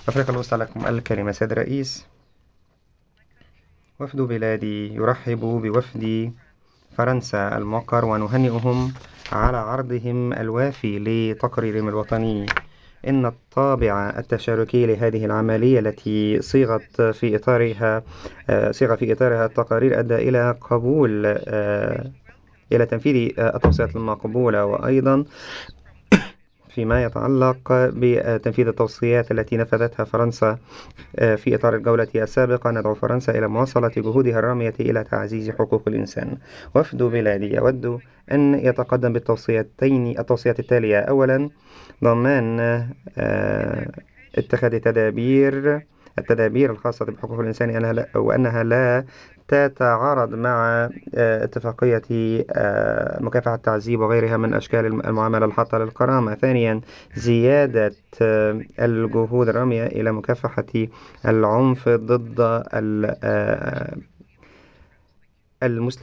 أفريقيا الوسطى لكم الكلمة. سيد الرئيس، وفد بلادي يرحب بوفد فرنسا الموقر ونهنئهم على عرضهم الوافي لتقريرهم الوطني. إن الطابع التشاركي لهذه العملية التي صيغ في إطارها التقارير أدى إلى قبول إلى تنفيذ التوصيات المقبولة، وأيضا فيما يتعلق بتنفيذ التوصيات التي نفذتها فرنسا في إطار الجولة السابقة، ندعو فرنسا إلى مواصلة جهودها الرامية إلى تعزيز حقوق الإنسان. وفد بلادي يود أن يتقدم التوصيات التالية: أولا، ضمان اتخاذ التدابير الخاصة بحقوق الإنسان وأنها لا تتعارض مع اتفاقية مكافحة التعذيب وغيرها من أشكال المعاملة الحاطة للكرامة. ثانيا، زيادة الجهود الرامية إلى مكافحة العنف ضد المسلمين